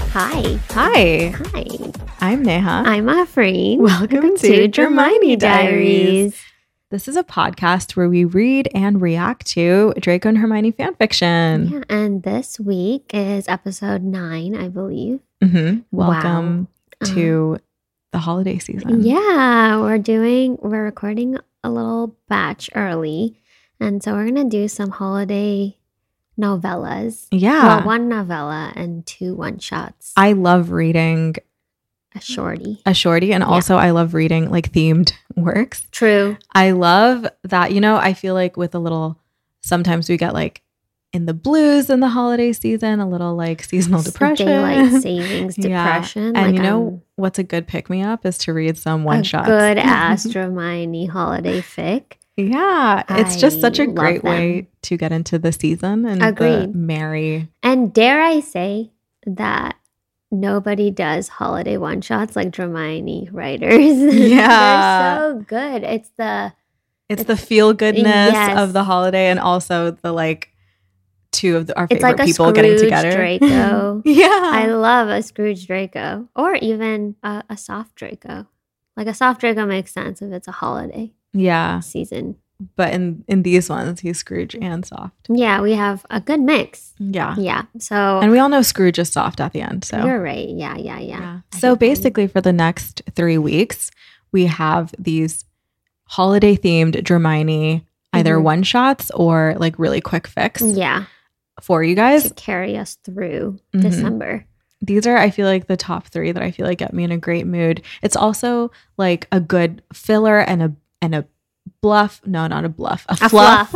Hi. Hi. Hi. I'm Neha. I'm Afreen. Welcome to Hermione Diaries. This is a podcast where we read and react to Draco and Hermione fanfiction. Yeah, and this week is episode 9, I believe. Welcome to the holiday season. Yeah, we're recording a little batch early. And so we're going to do some holiday novellas. Yeah. Well, one novella and 2 one-shots. I love reading A shorty. and also I love reading like themed works. True. I love that, I feel like with a little, sometimes we get like in the blues in the holiday season, a little like seasonal depression. Daylight savings depression. Yeah. And what's a good pick-me-up is to read some one-shots. Good Hermione holiday fic. Yeah, it's just such a love great them. way to get into the season and Agreed. the merry. And dare I say that nobody does holiday one-shots like Hermione writers. Yeah. They're so good. It's the feel-goodness Yes. of the holiday and also the like two of our It's favorite like a people Scrooge getting together. Draco. Yeah. I love a Scrooge Draco. Or even a soft Draco. Like a soft Draco makes sense if it's a holiday Yeah. season. But in these ones, he's Scrooge and soft. Yeah, we have a good mix. Yeah. Yeah. So And we all know Scrooge is soft at the end. So you're right. Yeah. Yeah. I So think basically, for the next 3 weeks, we have these holiday themed Hermione either Mhm. one shots or like really quick fix yeah, for you guys. to carry us through Mhm. December. These are, I feel like, the top 3 that I feel like get me in a great mood. It's also like a good filler and a bluff. No, not a bluff. A fluff.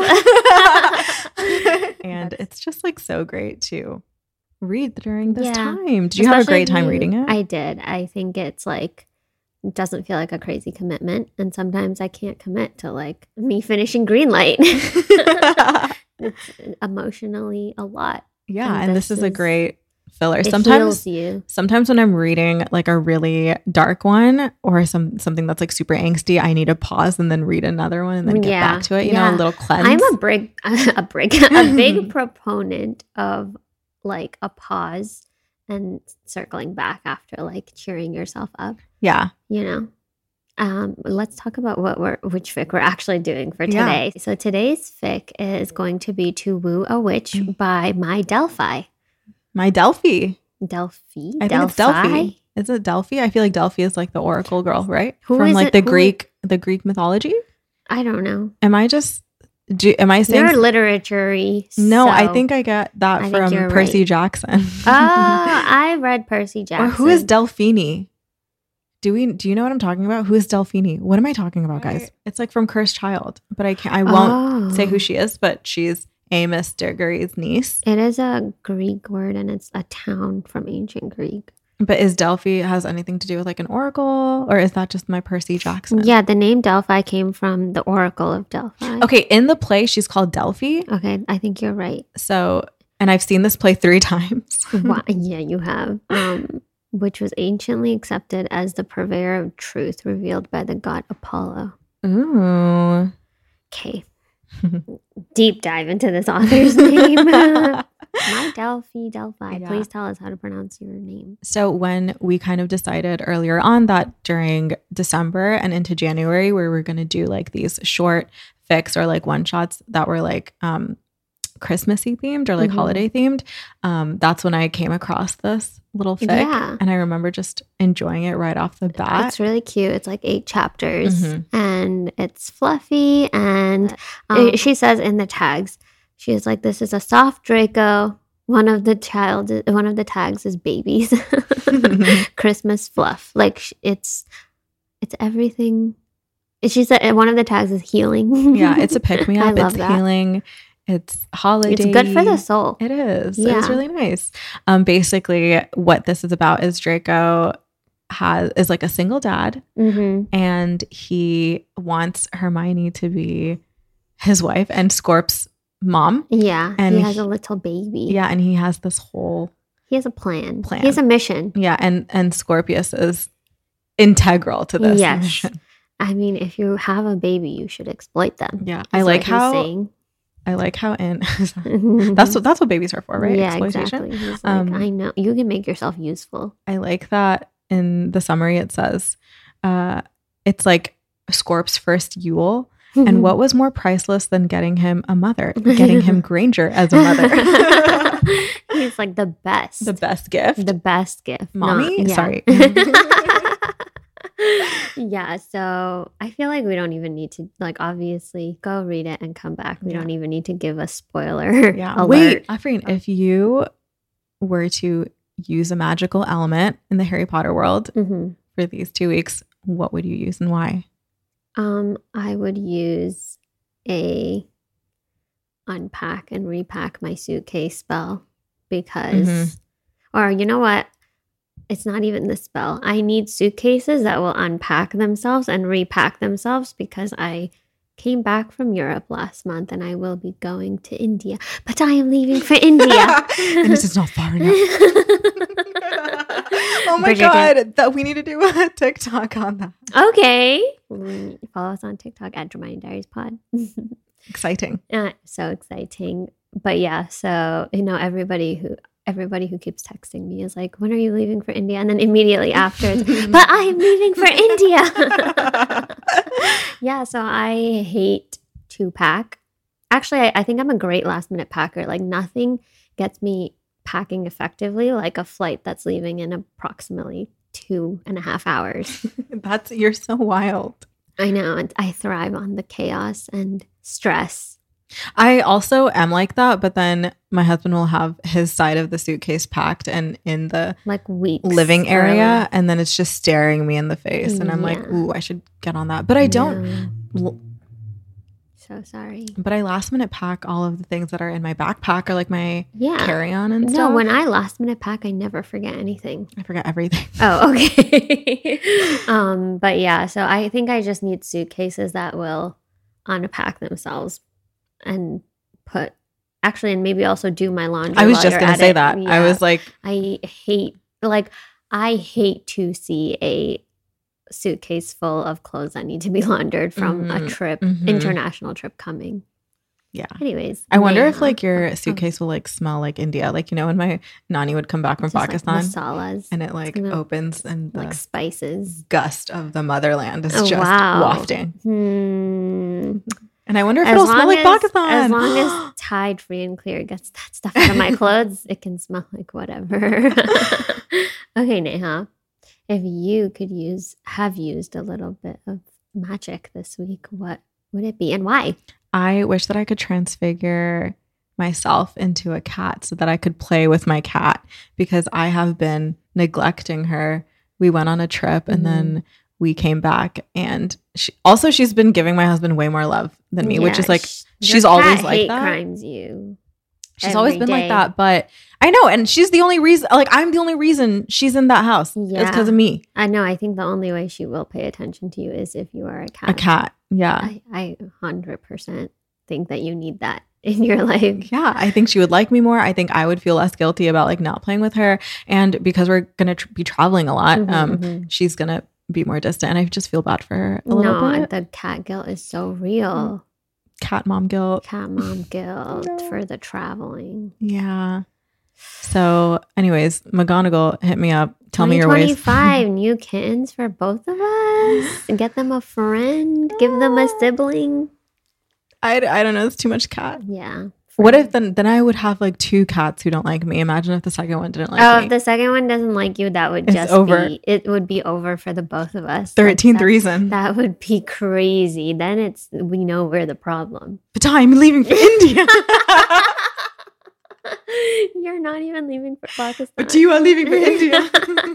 And it's just like so great to read during this Yeah. time. Did you have a Especially great time reading it? I did. I think it's like, it doesn't feel like a crazy commitment. And sometimes I can't commit to like me finishing Greenlight. It's emotionally a lot. Yeah, And and this is a is- great filler. It Sometimes heals you. when I'm reading like a really dark one or something that's like super angsty, I need to pause and then read another one and then get Yeah, back to it. yeah. A little cleanse. I'm a big proponent of like a pause and circling back after like cheering yourself up. Yeah. Let's talk about which fic we're actually doing for Yeah. today. So today's fic is going to be To Woo a Witch by My Delphi. My Delphi. Delphi? I think it's Delphi. Is it Delphi? I feel like Delphi is like the oracle girl, right? Who From is like it? the Who- Greek mythology. I don't know. Am I saying? You're literature-y. No, I so- think I get that I think from you're Percy right. Jackson. I read Percy Jackson. Or who is Delphine? Do you know what I'm talking about? Who is Delphine? What am I talking about, guys? It's like from Cursed Child, but I won't say who she is, but she's Amos Diggory's niece. It is a Greek word and it's a town from ancient Greek. But is Delphi has anything to do with like an oracle, or is that just my Percy Jackson? Yeah, the name Delphi came from the Oracle of Delphi. Okay, in the play, she's called Delphi. Okay, I think you're right. So, and I've seen this play 3 times. Wow, yeah, you have. Which was anciently accepted as the purveyor of truth revealed by the god Apollo. Ooh. Okay. Deep dive into this author's name. My Delphi. Yeah. Please tell us how to pronounce your name. So when we kind of decided earlier on that during December and into January, where we're going to do like these short fics or like one shots that were like Christmassy themed or like Mhm. holiday themed, that's when I came across this little fic. Yeah. And I remember just enjoying it right off the bat. It's really cute. It's like 8 chapters Mhm. and it's fluffy. And she says in the tags, she's like, this is a soft Draco. One of the tags is babies. Christmas fluff. Like it's everything. She said one of the tags is healing. Yeah, it's a pick-me-up. I love It's that. healing. It's holiday. It's good for the soul. It is. Yeah. It's really nice. Basically, what this is about is Draco is like a single dad, Mm-hmm. and he wants Hermione to be his wife and Scorp's mom. Yeah. And he has a little baby. Yeah, and he has this whole He has a plan. He has a mission. yeah, and Scorpius is integral to this Yes. mission. I mean, if you have a baby, you should exploit them. Yeah, is I like what he's how saying. I like how that's what babies are for, right? Yeah, Exploitation. exactly. He's like, I know you can make yourself useful. I like that in the summary it says, it's like Scorp's first Yule. And what was more priceless than getting him a mother? Getting him Granger as a mother. He's like the best. The best gift. The best gift. Mommy? Yeah. Sorry. Yeah, so I feel like we don't even need to, like, obviously go read it and come back. We don't even need to give a spoiler. Yeah. alert. Wait, Afreen, if you were to use a magical element in the Harry Potter world for these 2 weeks, what would you use and why? I would use a unpack and repack my suitcase spell because, or you know what? It's not even the spell. I need suitcases that will unpack themselves and repack themselves because I came back from Europe last month and I will be going to India. But I am leaving for India. And this is not far enough. Oh my God. That we need to do a TikTok on that. Okay. Follow us on TikTok at Dramatic Diaries Pod. Exciting. So exciting. But yeah, so everybody who keeps texting me is like, when are you leaving for India? And then immediately after, but I am leaving for India. Yeah, so I hate to pack. Actually, I think I'm a great last minute packer. Like nothing gets me packing effectively like a flight that's leaving in approximately 2.5 hours. You're so wild. I know. And I thrive on the chaos and stress. I also am like that, but then my husband will have his side of the suitcase packed and in the like weeks living area, and then it's just staring me in the face, and I'm like, ooh, I should get on that, but I don't. So sorry. But I last minute pack all of the things that are in my backpack or like my carry-on and stuff. No, when I last minute pack, I never forget anything. I forget everything. Oh, okay. But yeah, so I think I just need suitcases that will unpack themselves and and maybe also do my laundry. I was just going to say that. Yeah. I was like, I hate to see a suitcase full of clothes that need to be laundered from a trip, international trip coming. Yeah. Anyways. I wonder if like your suitcase will like smell like India. Like, when my nanny would come back from Pakistan like masalas, and it like opens and the like spices gust of the motherland is just wafting. And I wonder if it'll smell like Pakistan. As long as Tide Free and Clear gets that stuff out of my clothes, it can smell like whatever. Okay, Neha. If you could have used a little bit of magic this week, what would it be and why? I wish that I could transfigure myself into a cat so that I could play with my cat because I have been neglecting her. We went on a trip and then we came back and she's been giving my husband way more love than me, which is like, she's always like that. Crimes you. She's always been like that, but I know. And she's the only reason, like I'm the only reason she's in that house. Yeah. It's because of me. I know. I think the only way she will pay attention to you is if you are a cat. A cat. Yeah. I 100% think that you need that in your life. Yeah. I think she would like me more. I think I would feel less guilty about like not playing with her. And because we're going to be traveling a lot, she's going to be more distant. And I just feel bad for her a little bit. The cat guilt is so real. Cat mom guilt. Cat mom guilt for the traveling. Yeah. So anyways, McGonagall, hit me up. Tell me your ways. 25 new kittens for both of us. Get them a friend. Give them a sibling. I don't know. It's too much cat. Yeah. What if then I would have like 2 cats who don't like me? Imagine if the second one didn't like me. Oh, if the second one doesn't like you, that would it would be over for the both of us. 13th reason. That would be crazy. Then we know we're the problem. But I'm leaving for India. You're not even leaving for Pakistan. But you are leaving for India.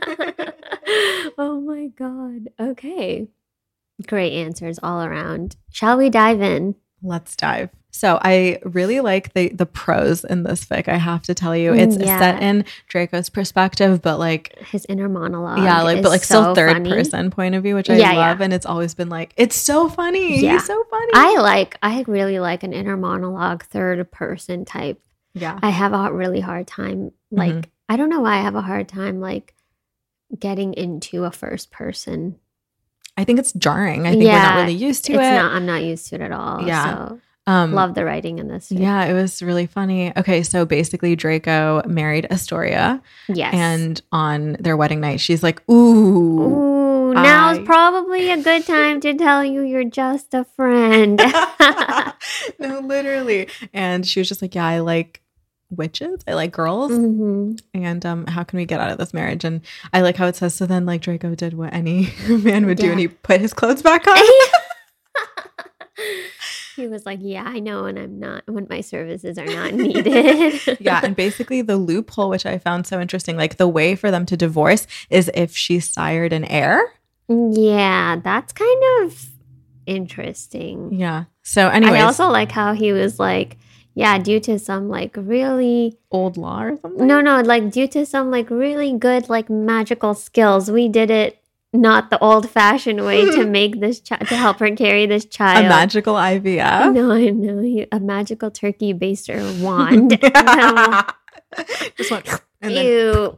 Oh my God. Okay. Great answers all around. Shall we dive in? Let's dive. So I really like the prose in this fic. I have to tell you, it's set in Draco's perspective, but like his inner monologue. Yeah, like but like so still third funny. person point of view, which I love. Yeah. And it's always been like, it's so funny. Yeah. He's so funny. I really like an inner monologue, third person type. Yeah. I have a really hard time. Like, I don't know why I have a hard time like getting into a first person. I think it's jarring. I think we're not really used to it. I'm not used to it at all. Yeah. So. Love the writing in this. Yeah, it was really funny. Okay, so basically Draco married Astoria. Yes. And on their wedding night, she's like, ooh, now's probably a good time to tell you you're just a friend. No, literally. And she was just like, yeah, I like witches. I like girls. And how can we get out of this marriage? And I like how it says, so then like Draco did what any man would do, and he put his clothes back on. He was like, yeah, I know when my services are not needed. Yeah. And basically the loophole, which I found so interesting, like the way for them to divorce is if she sired an heir. Yeah, that's kind of interesting. Yeah. So anyways. I also like how he was like, yeah, due to some like really old law or something. No, like due to some like really good like magical skills, we did it not the old-fashioned way to make this to help her carry this child. A magical IVF? No, I know. A magical turkey baster wand. Just went. And ew.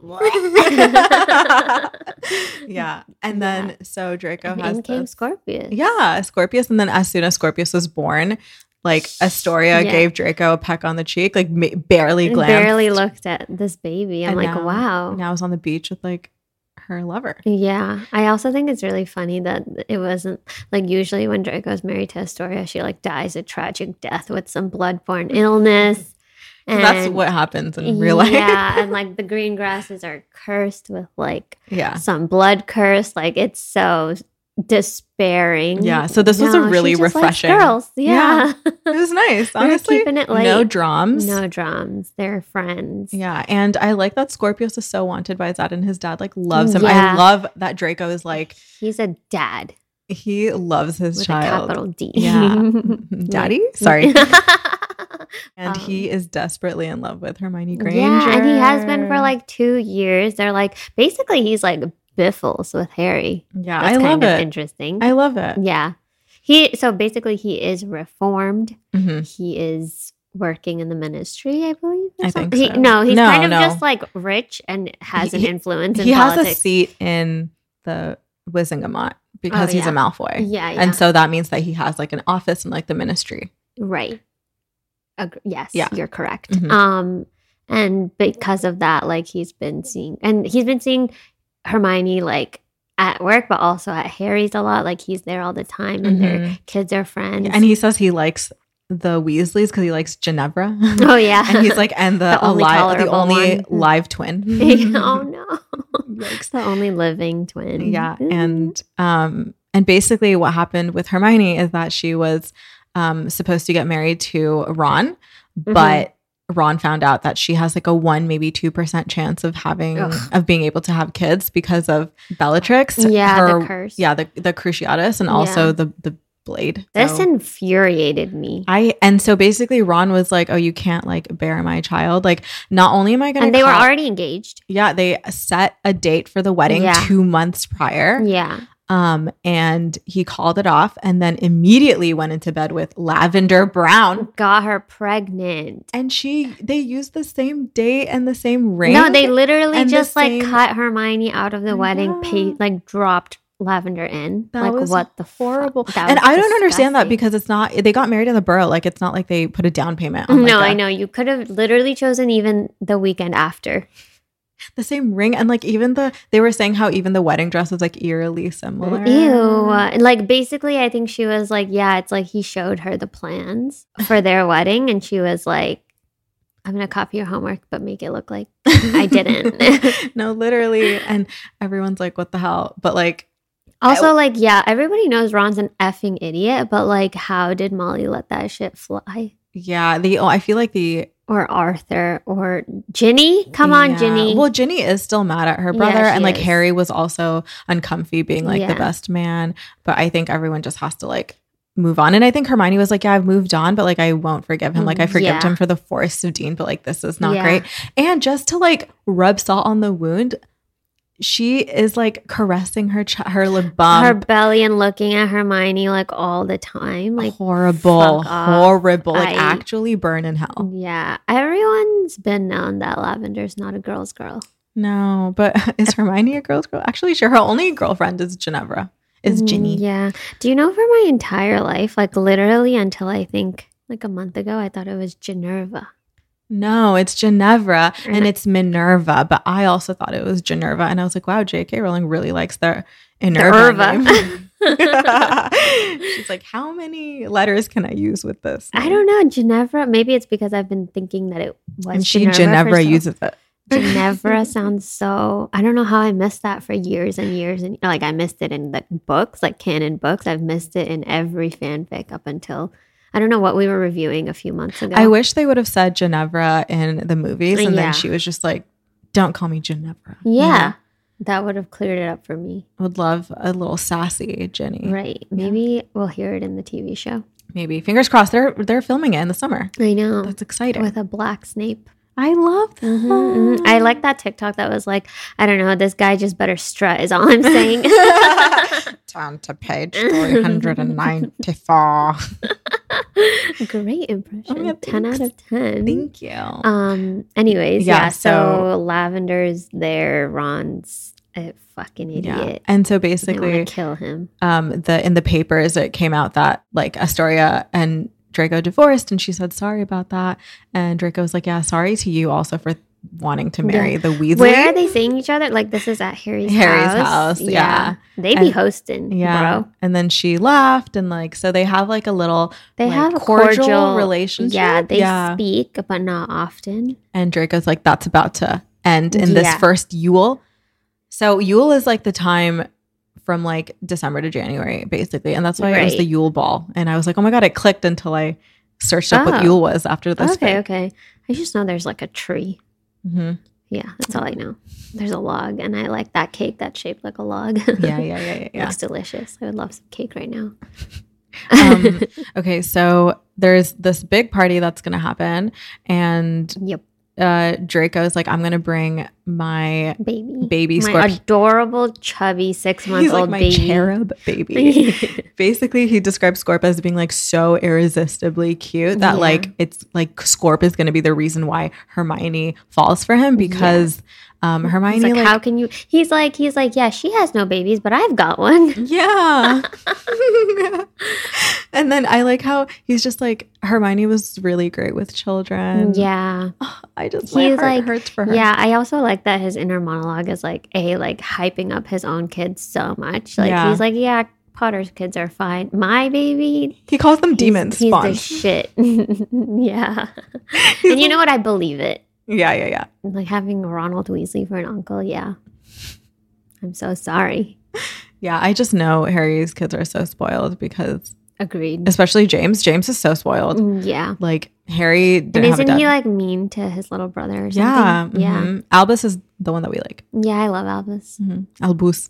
Yeah. And then so Draco has came Scorpius. Yeah, Scorpius. And then as soon as Scorpius was born, like Astoria gave Draco a peck on the cheek, like barely glanced. Barely looked at this baby. I'm like, wow. Now I was on the beach with like her lover. Yeah. I also think it's really funny that it wasn't like usually when Draco's married to Astoria, she like dies a tragic death with some blood-borne illness. And that's what happens in real life. Yeah. And like the green grasses are cursed with like some blood curse. Like it's so despairing. Yeah. So this was a really refreshing. Girls. Yeah. It was nice. Honestly. Keeping it light. No drums. No drums. They're friends. Yeah. And I like that Scorpius is so wanted by his dad and his dad like loves him. I love that Draco is like. He's a dad. He loves his with child. A capital D. Yeah. Daddy? Sorry. And he is desperately in love with Hermione Granger. Yeah. And he has been for like 2 years. They're like, basically he's like biffles with Harry. Yeah, that's I love kind of it. Interesting. I love it. Yeah. So basically he is reformed. He is working in the ministry, I believe. I think so. He's kind of just like rich and has an influence in politics. He has a seat in the Wizengamot because he's a Malfoy. Yeah. And so that means that he has like an office in like the ministry. Right. Yes, you're correct. And because of that, like he's been seeing Hermione like at work, but also at Harry's a lot. Like he's there all the time, and their kids are friends. And he says he likes the Weasleys because he likes Ginevra. Oh yeah, and he's like, and the only live twin. Oh no, the only living twin. Yeah, and basically what happened with Hermione is that she was supposed to get married to Ron, but Ron found out that she has like a 1, maybe 2% chance of being able to have kids because of Bellatrix. Yeah, the curse. Yeah, the Cruciatus and also the blade. This infuriated me. And so basically Ron was like, oh, you can't like bear my child. Like not only am I going to. And they were already engaged. Yeah, they set a date for the wedding 2 months prior. Yeah. And he called it off and then immediately went into bed with Lavender Brown. Got her pregnant. And they used the same date and the same ring. No, they literally just like cut Hermione out of the wedding, dropped Lavender in. That like was what the horrible. And I don't understand that because it's not, they got married in the borough. Like it's not like they put a down payment on. No, I know. You could have literally chosen even the weekend after. The same ring and like they were saying how even the wedding dress was like eerily similar. Ew. Like basically I think she was like, it's like he showed her the plans for their wedding and she was like, I'm going to copy your homework but make it look like I didn't. No, literally. And everyone's like, what the hell? But like also everybody knows Ron's an effing idiot, but like how did Molly let that shit fly? Yeah, I feel like or Arthur or Ginny. Come on, Ginny. Well, Ginny is still mad at her brother. And like Harry was also uncomfy being like the best man. But I think everyone just has to like move on. And I think Hermione was like, I've moved on, but like I won't forgive him. Like I forgave him for the Forest of Dean, but like this is not great. And just to like rub salt on the wound, she is like caressing her lip bump, her belly, and looking at Hermione like all the time. Like horrible. Like actually burn in hell. Yeah, everyone's been known that Lavender's not a girl's girl. No, but is Hermione a girl's girl? Actually, sure. Her only girlfriend is Ginevra. Is Ginny? Yeah. Do you know for my entire life, like literally until I think like a month ago, I thought it was Generva. No, it's Ginevra and it's Minerva, but I also thought it was Generva, and I was like, wow, J.K. Rowling really likes the Minerva name. She's like, how many letters can I use with this name? I don't know, Ginevra. Maybe it's because I've been thinking that it was. And Ginevra uses it. Ginevra sounds so. I don't know how I missed that for years and years, and like I missed it in the books, like canon books. I've missed it in every fanfic up until. I don't know what we were reviewing a few months ago. I wish they would have said Ginevra in the movies, and then she was just like, "Don't call me Ginevra." Yeah, that would have cleared it up for me. Would love a little sassy Ginny. Right? Maybe we'll hear it in the TV show. Maybe. Fingers crossed. They're filming it in the summer. I know. That's exciting. With a black Snape. I love that. Mm-hmm. I like that TikTok that was like, I don't know, this guy just better strut is all I'm saying. Down to page 394. Great impression. 10 out of 10. Thank you. Anyways, so Lavender's there. Ron's a fucking idiot. Yeah. And so basically kill him. In the papers it came out that like Astoria and Draco divorced, and she said sorry about that, and Draco was like, yeah, sorry to you also for wanting to marry the Weasley. Where are they seeing each other? Like this is at Harry's house. Yeah. They be hosting, bro. And then she laughed, and like so they have like a little have a cordial relationship. Yeah, they speak, but not often. And Draco's like, that's about to end in this first Yule. So Yule is like the time from like December to January, basically. And that's why it was the Yule Ball. And I was like, oh my God, it clicked until I searched up what Yule was after this. Okay. I just know there's like a tree. Mm-hmm. Yeah, that's all I know. There's a log, and I like that cake that's shaped like a log. Yeah. Looks delicious. I would love some cake right now. Okay, so there's this big party that's going to happen. And Draco's like, I'm going to bring my baby my Scorpius. Adorable, chubby, 6-month-old my baby. Cherub baby. Basically, he describes Scorp as being like so irresistibly cute that like it's like Scorp is going to be the reason why Hermione falls for him because Hermione he's like, how can you? He's like, yeah, she has no babies, but I've got one. Yeah. And then I like how he's just like, Hermione was really great with children. Yeah. Oh, I just my heart hurts for her. Yeah, I also like that his inner monologue is like hyping up his own kids so much. Like he's like, yeah, Potter's kids are fine. My baby, he calls them demons. He's the shit. Yeah. And you know what? I believe it. Yeah. Like having Ronald Weasley for an uncle. Yeah. I'm so sorry. Yeah, I just know Harry's kids are so spoiled because. Agreed. Especially James. James is so spoiled. Yeah. Like Harry didn't and isn't have a dad. he like mean to his little brother or something? Yeah. Yeah. Mm-hmm. Albus is the one that we like. Yeah, I love Albus. Mm-hmm. Albus.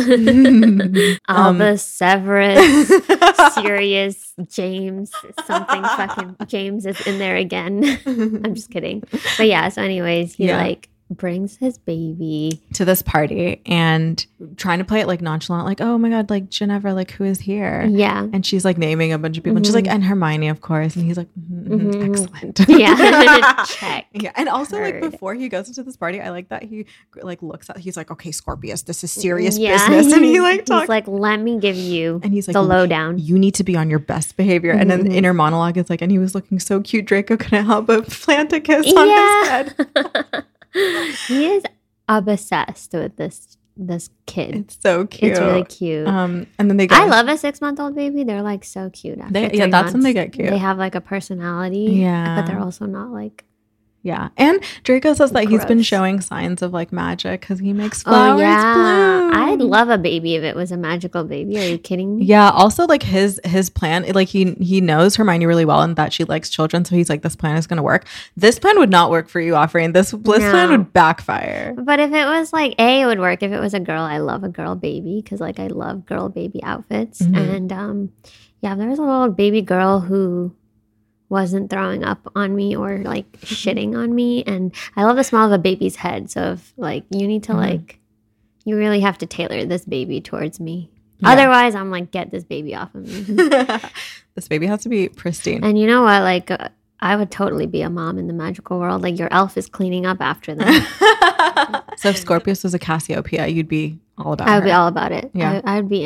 Albus, Severus, Sirius, James, something fucking James is in there again. I'm just kidding. But yeah, so anyways, he like brings his baby to this party and trying to play it like nonchalant, like, oh my God, like Ginevra, like who is here? Yeah. And she's like naming a bunch of people and she's like, and Hermione, of course. And he's like, excellent. Yeah. Check. Yeah. And also like before he goes into this party, I like that he like looks at, he's like, okay, Scorpius, this is serious business. And he like talks. He's like, let me give you and he's like, the lowdown. You need to be on your best behavior. And then the inner monologue is like, and he was looking so cute. Draco couldn't help but plant a kiss on his head. He is obsessed with this kid. It's so cute. It's really cute. And then they go. I love a 6-month-old baby. They're like so cute. That's months. when they get cute. They have like a personality. Yeah, but they're also not like. Yeah, and Draco says that he's been showing signs of like magic because he makes flowers bloom. I'd love a baby if it was a magical baby. Are you kidding me? Yeah. Also, like his plan, like he knows Hermione really well and that she likes children, so he's like, this plan is going to work. This plan would not work for you, Offering. This plan would backfire. But if it was like it would work. If it was a girl, I love a girl baby because like I love girl baby outfits. And if there was a little baby girl who wasn't throwing up on me or like shitting on me, and I love the smell of a baby's head, so if like you need to like you really have to tailor this baby towards me, otherwise I'm like, get this baby off of me. This baby has to be pristine. And you know what, like I would totally be a mom in the magical world. Like your elf is cleaning up after them. So if Scorpius was a Cassiopeia, you'd be all about I would be all about it. Yeah. I would be in it.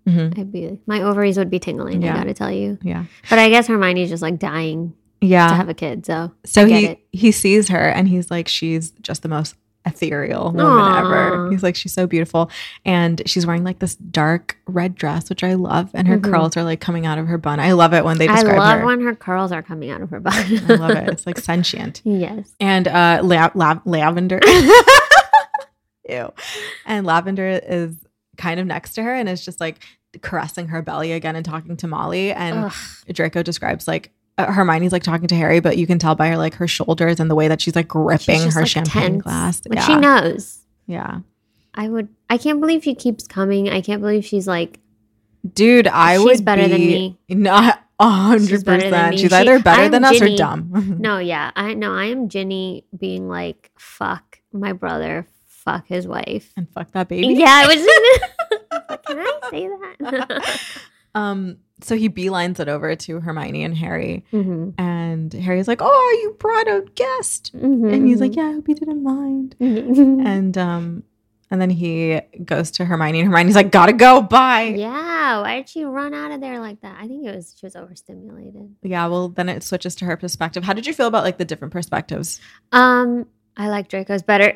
My ovaries would be tingling, Yeah. I gotta tell you. Yeah. But I guess Hermione's just like dying to Yeah. have a kid. So So I get it. he sees her and he's like, she's just the most ethereal woman ever. Aw. He's like, she's so beautiful. And she's wearing like this dark red dress, which I love. And her curls are like coming out of her bun. I love it when they I describe love her. when her curls are coming out of her butt. I love it. It's like sentient. Yes. And Lavender. Ew. And Lavender is kind of next to her and is just like caressing her belly again and talking to Molly. And Ugh. Draco describes like Hermione's like talking to Harry, but you can tell by her like her shoulders and the way that she's like gripping She's just, her like, champagne tense, glass. But she knows. Yeah. I can't believe she keeps coming. I can't believe she's like, Dude, She's better than me. Not She's better than 100%. me. She's either better I'm than us or Ginny. dumb. no, yeah. I am Ginny being like, fuck my brother, fuck his wife. And fuck that baby. Yeah, I was just like, can I say that? So he beelines it over to Hermione and Harry. Mhm. And Harry's like, oh, you brought a guest. Mhm. And he's like, yeah, I hope you didn't mind. And then he goes to Hermione and Hermione's like, gotta go, bye. Yeah, why did she run out of there like that? I think she was overstimulated. Yeah, well, then it switches to her perspective. How did you feel about like the different perspectives? I like Draco's better.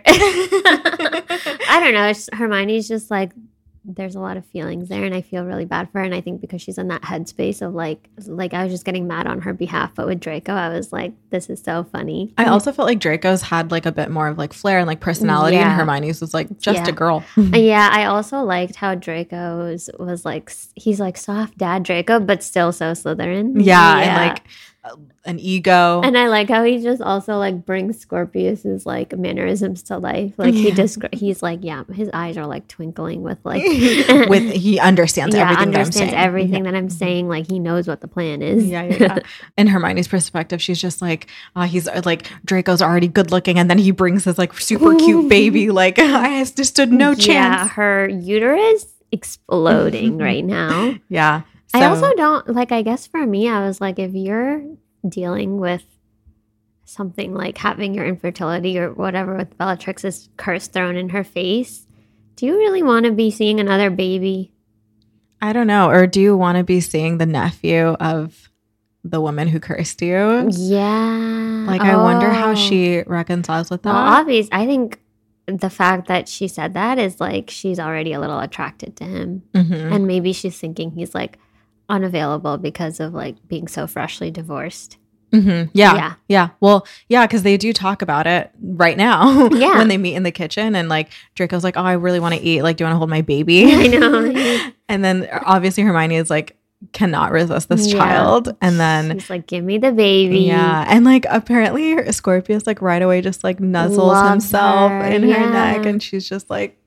I don't know. Hermione's just like, there's a lot of feelings there, and I feel really bad for her. And I think because she's in that headspace of like I was just getting mad on her behalf. But with Draco, I was like, this is so funny. I also felt like Draco's had like a bit more of like flair and like personality, and Yeah. Hermione's was like just a girl. Yeah, I also liked how Draco's was like, he's like soft dad Draco, but still so Slytherin. Yeah, and like an ego. And I like how he just also like brings Scorpius's like mannerisms to life. Like he's like, yeah, his eyes are like twinkling with like he understands everything that I'm saying. Everything that I'm saying. Like he knows what the plan is. Yeah. In Hermione's perspective, she's just like, he's like, Draco's already good looking, and then he brings his like super cute baby. Like I just stood no chance. Yeah, her uterus exploding right now. Yeah. I also don't like, I guess for me, I was like, if you're dealing with something like having your infertility or whatever with Bellatrix's curse thrown in her face, do you really want to be seeing another baby? I don't know. Or do you want to be seeing the nephew of the woman who cursed you? Yeah. Like, I wonder how she reconciles with that. Well, obviously, I think the fact that she said that is like she's already a little attracted to him. Mm-hmm. And maybe she's thinking he's like unavailable because of like being so freshly divorced. Mm-hmm. Yeah. Well, yeah, because they do talk about it right now. Yeah. When they meet in the kitchen, and like Draco's like, oh, I really want to eat. Like, do you want to hold my baby? I know. And then obviously Hermione is like, cannot resist this child. And then he's like, give me the baby. Yeah. And like apparently Scorpius like right away just like nuzzles Loves himself her. in her neck, and she's just like,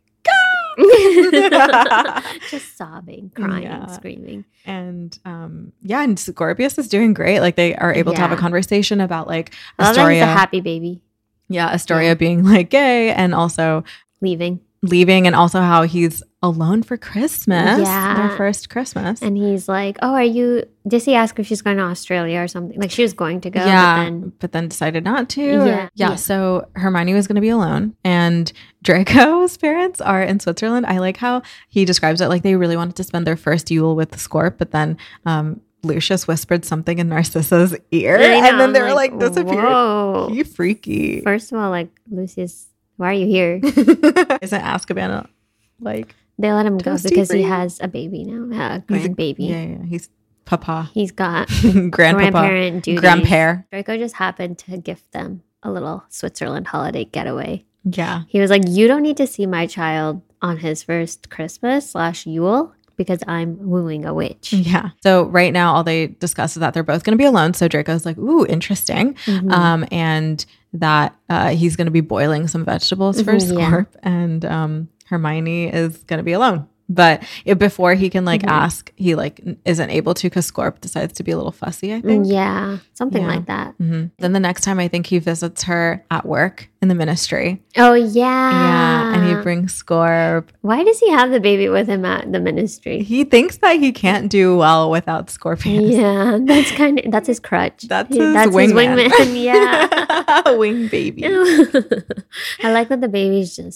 just sobbing, crying, and screaming. And and Scorpius is doing great. Like they are able to have a conversation about like Astoria. He's a happy baby. Yeah, Astoria being like gay and also leaving, and also how he's alone for Christmas. Yeah, their first Christmas. And he's like, "Oh, are you?" Did he ask if she's going to Australia or something? Like she was going to go, but then decided not to. Yeah. So Hermione was going to be alone, and Draco's parents are in Switzerland. I like how he describes it like they really wanted to spend their first Yule with Scorp, but then Lucius whispered something in Narcissa's ear, and then they were like disappeared. Whoa. You freaky. First of all, like Lucius, why are you here? Isn't Azkaban like? They let him go because he has a baby now, a grandbaby. Yeah. He's Papa. He's got grandparent duties. Grandpere. Draco just happened to gift them a little Switzerland holiday getaway. Yeah. He was like, you don't need to see my child on his first Christmas / Yule because I'm wooing a witch. Yeah. So right now, all they discuss is that they're both going to be alone. So Draco's like, ooh, interesting. Mm-hmm. And that he's going to be boiling some vegetables for Scorp. And Hermione is going to be alone. But before he can like ask, he like isn't able to because Scorp decides to be a little fussy, I think. Yeah, something like that. Mm-hmm. Then the next time I think he visits her at work in the ministry. Oh, yeah. Yeah, and he brings Scorp. Why does he have the baby with him at the ministry? He thinks that he can't do well without Scorpius. Yeah, that's his crutch. That's his wingman. Yeah. Wing baby. I like that the baby's just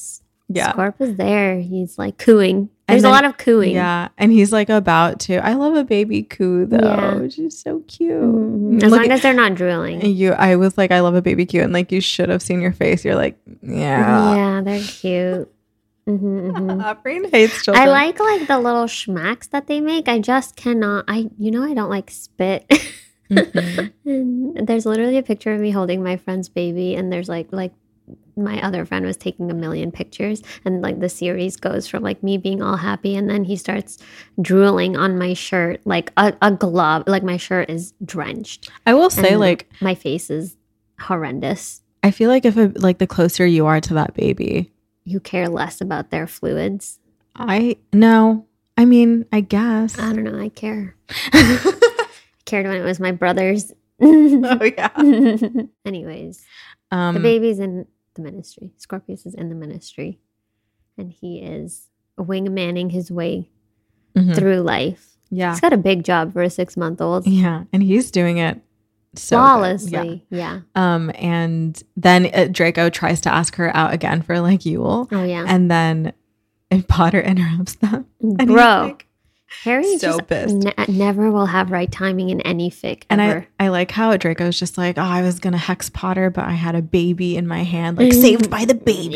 Yeah. Scorp is there. He's like cooing. There's a lot of cooing. Yeah. And he's like about to. I love a baby coo though. Yeah. She's so cute. As long as they're not drooling. I was like, I love a baby coo. And like, you should have seen your face. You're like, yeah. Yeah, they're cute. Breen hates children. I like the little schmacks that they make. I just cannot. I don't like spit. And there's literally a picture of me holding my friend's baby, and there's like my other friend was taking a million pictures, and like the series goes from like me being all happy, and then he starts drooling on my shirt like a glove, like my shirt is drenched. I will say, like, my face is horrendous. I feel like if the closer you are to that baby, you care less about their fluids. No. I mean, I guess. I don't know. I care. Cared when it was my brother's. Oh yeah. Anyways, the baby's in the ministry. Scorpius is in the ministry, and he is wingmanning his way through life. Yeah, he's got a big job for a 6-month-old. Yeah, and he's doing it so flawlessly. Yeah. And then Draco tries to ask her out again for like Yule. Oh yeah. And then Potter interrupts them. And bro. Harry so just pissed. Never will have right timing in any fic ever. And I like how Draco's just like, oh, I was going to hex Potter, but I had a baby in my hand, like saved by the baby.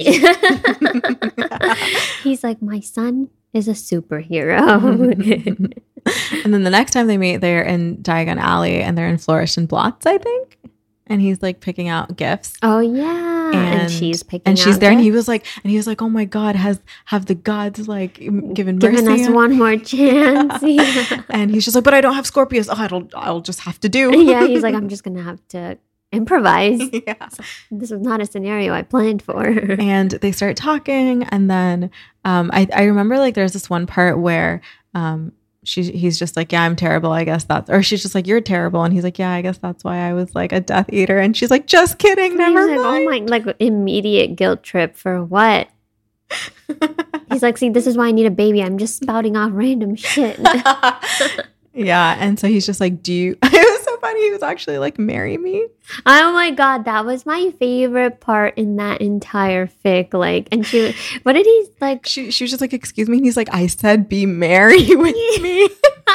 He's like, my son is a superhero. And then the next time they meet, they're in Diagon Alley and they're in Flourish and Blots, I think. And he's like picking out gifts. Oh yeah, and she's picking. And she's out there, gifts. and he was like, oh my God, have the gods like given us one more chance? Yeah. And he's just like, but I don't have Scorpius. Oh, I'll just have to do. Yeah, he's like, I'm just gonna have to improvise. Yeah, this was not a scenario I planned for. And they start talking, and then I remember like there's this one part where he's just like, yeah, I'm terrible. I guess or she's just like, you're terrible. And he's like, yeah, I guess that's why I was like a Death Eater. And she's like, just kidding. Never mind. Oh my, like immediate guilt trip for what? He's like, see, this is why I need a baby. I'm just spouting off random shit. Yeah. And so he's just like, it was so funny. He was actually like, marry me. Oh my God. That was my favorite part in that entire fic. Like, and what did he like? She was just like, excuse me. And he's like, I said, be merry with me.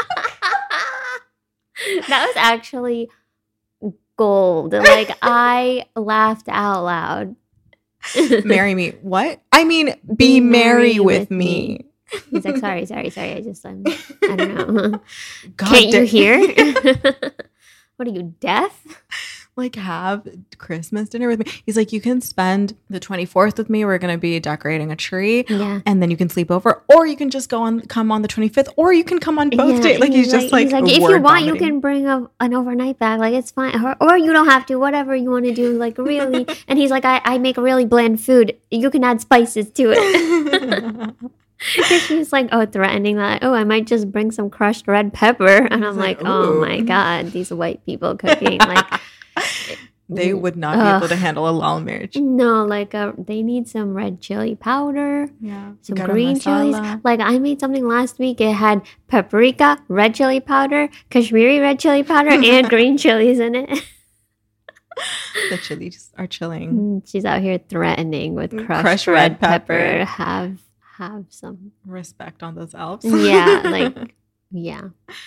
That was actually gold. Like, I laughed out loud. Marry me. What? I mean, be merry with me. He's like, sorry. I don't know. God, can't you hear? What are you, deaf? Like, have Christmas dinner with me. He's like, you can spend the 24th with me. We're going to be decorating a tree. Yeah. And then you can sleep over, or you can just come on the 25th, or you can come on both days. Like, he's just like if you want, you can bring an overnight bag. Like, it's fine. Or you don't have to, whatever you want to do. Like, really. And he's like, I make really bland food. You can add spices to it. Because she's like, threatening that, I might just bring some crushed red pepper. And I'm like, oh my God, these white people cooking. Like, they would not be able to handle a lal mirch. No, like they need some red chili powder, some green chilies. Like, I made something last week. It had paprika, red chili powder, Kashmiri red chili powder, and green chilies in it. The chilies are chilling. She's out here threatening with crushed red pepper. Have some respect on those elves. Yeah.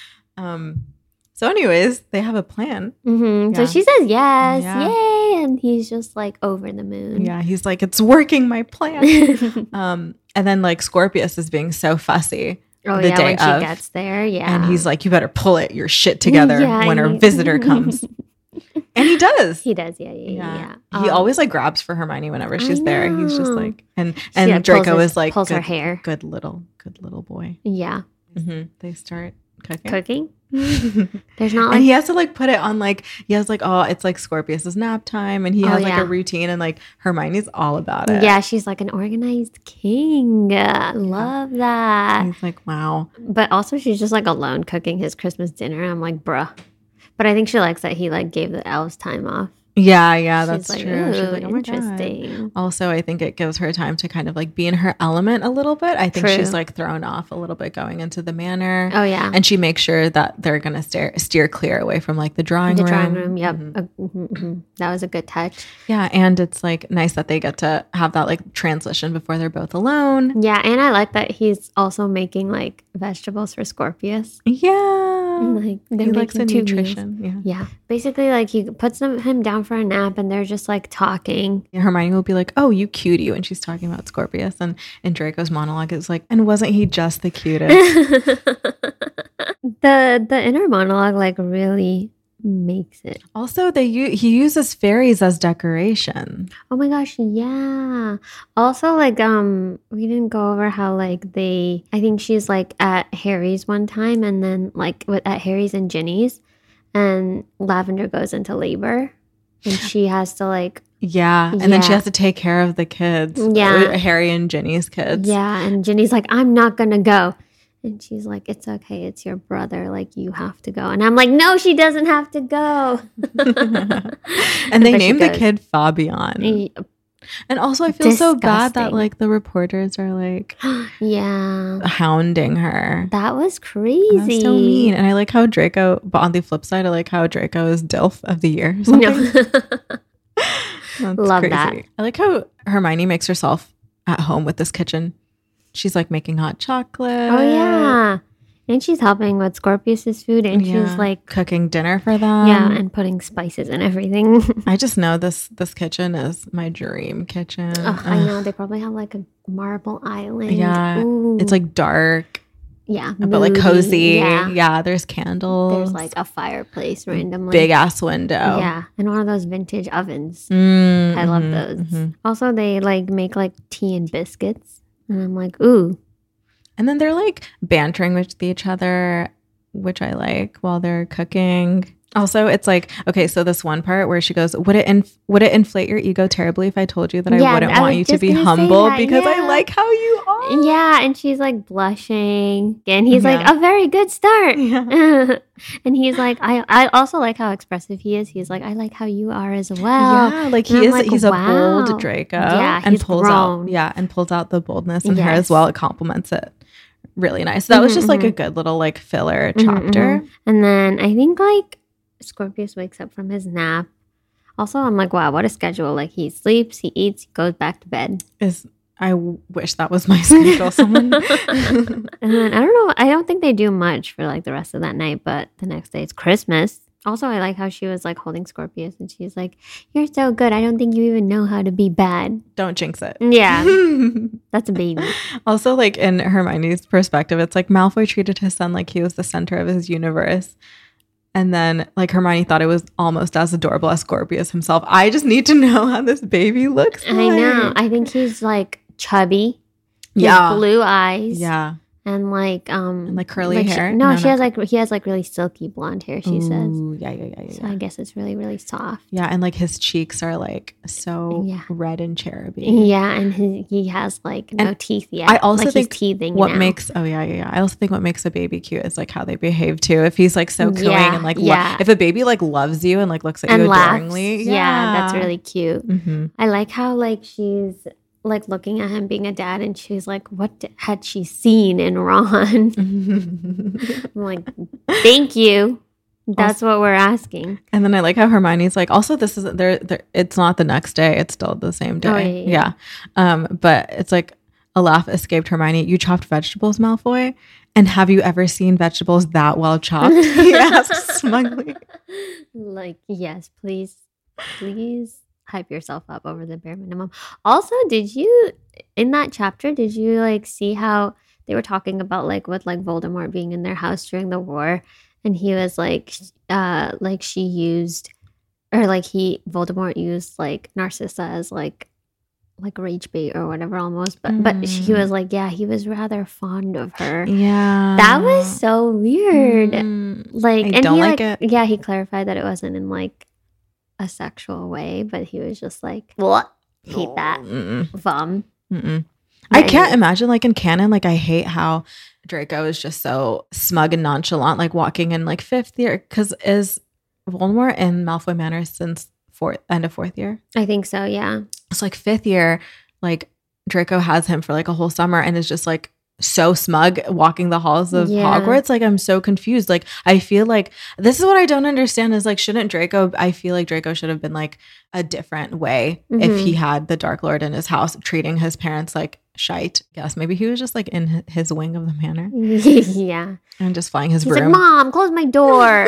So anyways, they have a plan. Mm-hmm. Yeah. So she says yes, yay, and he's just like over the moon. Yeah, he's like, it's working, my plan. And then like Scorpius is being so fussy. Oh yeah, when she gets there, yeah. And he's like, you better pull your shit together when our visitor comes. And he does. He does, yeah. He always like grabs for Hermione whenever she's there. He's just like, and Draco is like, pulls her hair. Good little boy. Yeah. Mm-hmm. They start cooking. There's not and he has to like put it on like it's like Scorpius's nap time, and he has like a routine, and like Hermione's all about it. Yeah, she's like an organized king. Love that. He's like, wow. But also she's just like alone cooking his Christmas dinner. I'm like, bruh. But I think she likes that he like gave the elves time off. Yeah, She's that's like, true. She's like, ooh, oh my God. interesting. Also, I think it gives her time to kind of like be in her element a little bit. I think she's True. like thrown off a little bit going into the manor. Oh yeah, And she makes sure that they're going to steer clear away from like the drawing room. the drawing room. Yep, that was a good touch. Yeah, and it's like nice that they get to have that like transition before they're both alone. Yeah, and I like that he's also making like vegetables for Scorpius. Yeah, Like they're he likes the making 2 nutrition. meals. Yeah, basically like he puts him down for a nap, and they're just like talking. Yeah. Hermione will be like, "Oh, you cutie," when she's talking about Scorpius, and Draco's monologue is like, "And wasn't he just the cutest?" The inner monologue like really makes it. Also, he uses fairies as decoration. Oh my gosh, yeah. Also, like, we didn't go over how like I think she's like at Harry's one time, and then like at Harry's and Ginny's, and Lavender goes into labor, and she has to like. Yeah, and then she has to take care of the kids. Yeah, Harry and Ginny's kids. Yeah, and Ginny's like, I'm not gonna go. And she's like, it's okay, it's your brother, like you have to go. And I'm like, no, she doesn't have to go. And they named the kid Fabian. And also I feel so bad that like the reporters are like hounding her. That was crazy. That's so mean. And I like how Draco, but on the flip side, I like how Draco is DILF of the year or something. Love crazy. That. I like how Hermione makes herself at home with this kitchen. She's like making hot chocolate. Oh yeah. And she's helping with Scorpius's food, and she's like cooking dinner for them. Yeah, and putting spices and everything. I just know this kitchen is my dream kitchen. I know. They probably have like a marble island. Yeah. Ooh. It's like dark. Yeah. Moody. But like cozy. Yeah. There's candles. There's like a fireplace randomly. Big ass window. Yeah. And one of those vintage ovens. I love those. Also, they like make like tea and biscuits. And I'm like, ooh. And then they're like bantering with each other, which I like while they're cooking. Also, it's like, okay, so this one part where she goes, would it inflate your ego terribly if I told you that I wouldn't want you to be humble because I like how you are? Yeah, and she's like blushing. And he's like, a very good start. Yeah. And he's like, I also like how expressive he is. He's like, I like how you are as well. Yeah, like he's a bold Draco. Yeah, and pulls out the boldness in her as well. It complements it. Really nice. So that was just like a good little like filler chapter. And then I think like Scorpius wakes up from his nap. Also, I'm like, wow, what a schedule. Like he sleeps, he eats, he goes back to bed. I wish that was my schedule. Someone. And then I don't know. I don't think they do much for like the rest of that night, but the next day it's Christmas. Also, I like how she was like holding Scorpius and she's like, you're so good. I don't think you even know how to be bad. Don't jinx it. Yeah. That's a baby. Also, like in Hermione's perspective, it's like Malfoy treated his son like he was the center of his universe. And then like Hermione thought it was almost as adorable as Scorpius himself. I just need to know how this baby looks like. I know. I think he's like chubby. He has blue eyes. Yeah. And like curly hair. He has like really silky blonde hair, she says. Yeah. So I guess it's really, really soft. Yeah, and like his cheeks are like so red and cheruby. Yeah, and he has like no teeth yet. I also think he's teething what now. makes I also think what makes a baby cute is like how they behave too. If he's like so cooing and like if a baby like loves you and like looks at you adoringly. Yeah, that's really cute. Mm-hmm. I like how like she's like looking at him being a dad, and she's like, what had she seen in Ron? I'm like, thank you. That's what we're asking. And then I like how Hermione's like, also this isn't there. It's not the next day. It's still the same day. Oh, yeah. But it's like a laugh escaped Hermione. You chopped vegetables, Malfoy? And have you ever seen vegetables that well chopped? He asked smugly. Like, yes, please hype yourself up over the bare minimum. Also, in that chapter, did you like see how they were talking about like with like Voldemort being in their house during the war, and he was like Voldemort used like Narcissa as like rage bait or whatever almost, but he was like, yeah, he was rather fond of her. Yeah, that was so weird. Like, I don't like it. Yeah, he clarified that it wasn't in like a sexual way, but he was just like, what? Hate that. Vom. I can't imagine like in canon, like I hate how Draco is just so smug and nonchalant, like walking in like fifth year, because is Voldemort in Malfoy Manor since end of fourth year. I think so. Yeah. It's like fifth year, like Draco has him for like a whole summer and is just like so smug walking the halls of Hogwarts. Like, I'm so confused. Like, I feel like this is what I don't understand is like, shouldn't Draco, I feel like Draco should have been like a different way if he had the Dark Lord in his house, treating his parents like shite. Yes, maybe he was just like in his wing of the manor. Yeah. And just flying his He's broom. like, Mom, close my door.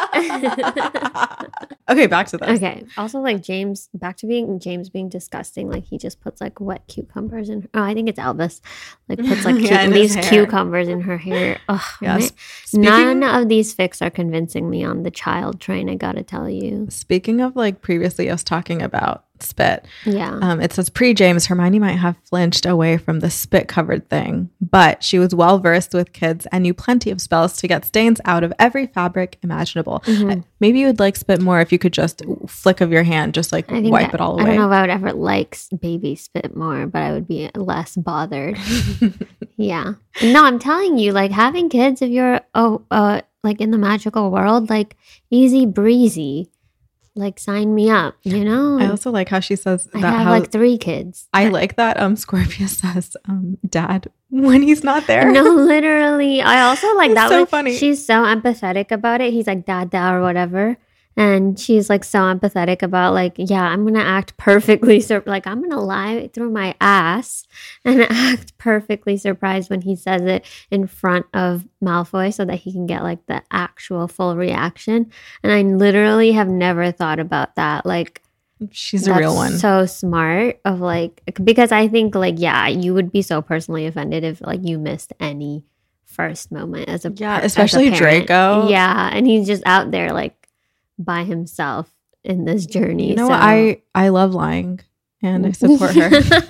Okay, back to this. Okay. Also, like James being disgusting. Like he just puts like wet cucumbers in. I think it's Albus. Like puts like these cucumbers in her hair. Oh, yes. None of these fics are convincing me on the child train. I gotta tell you. Speaking of like previously us talking about spit. Yeah. It says pre-James, Hermione might have flinched away from the spit covered thing, but she was well versed with kids and knew plenty of spells to get stains out of every fabric imaginable. Maybe you would like spit more if you could just flick of your hand, just like wipe it all away. I don't know if I would ever like baby spit more, but I would be less bothered. Yeah. No, I'm telling you, like having kids, if you're like in the magical world, like easy breezy. Like sign me up, you know? I also like how she says that I have like 3 kids. I like that Scorpius says dad when he's not there. No, literally. I also like that. So funny. She's so empathetic about it. He's like dad or whatever. And she's like so empathetic about like, yeah, I'm going to act perfectly. Like I'm going to lie through my ass and act perfectly surprised when he says it in front of Malfoy so that he can get like the actual full reaction. And I literally have never thought about that. Like she's a real one. So smart of like, because I think like, yeah, you would be so personally offended if like you missed any first moment as a especially as a parent. Draco. Yeah. And he's just out there like, by himself in this journey. You know what? I love lying and I support her.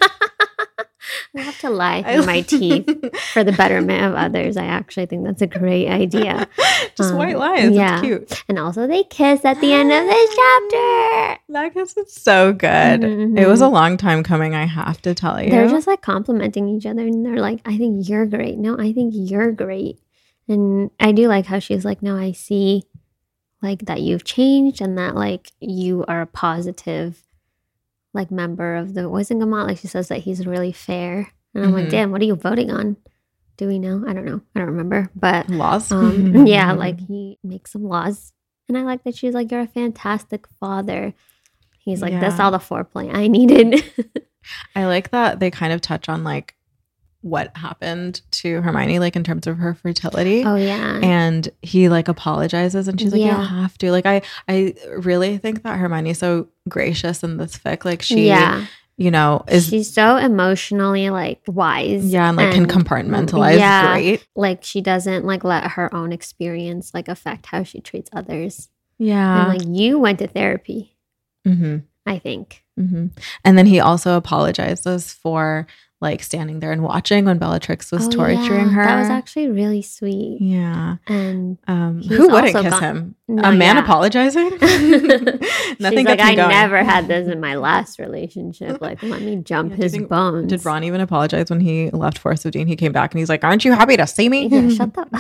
I have to lie through my teeth for the betterment of others. I actually think that's a great idea. Just white lies. Yeah. It's cute. And also they kiss at the end of this chapter. That kiss is so good. It was a long time coming, I have to tell you. They're just like complimenting each other and they're like, I think you're great. No, I think you're great. And I do like how she's like, no, I see like that you've changed and that like you are a positive like member of the Wizengamot. Like she says that he's really fair. And I'm like, damn, what are you voting on? Do we know? I don't know. I don't remember. But laws. Yeah, like he makes some laws. And I like that she's like, you're a fantastic father. He's like, that's all the foreplay I needed. I like that they kind of touch on like what happened to Hermione, like in terms of her fertility. Oh yeah. And he like apologizes and she's like, you don't have to. Like I really think that Hermione's so gracious in this fic. Like she, you know, she's so emotionally like wise. Yeah. And like can compartmentalize great. Like she doesn't like let her own experience like affect how she treats others. Yeah. And like you went to therapy, I think. And then he also apologizes for like standing there and watching when Bellatrix was torturing her. That was actually really sweet. Yeah. And who wouldn't kiss him? A man apologizing? Nothing like, I never had this in my last relationship. Like, let me jump his bones. Did Ron even apologize when he left Forest of Dean? He came back and he's like, aren't you happy to see me? Yeah, shut up.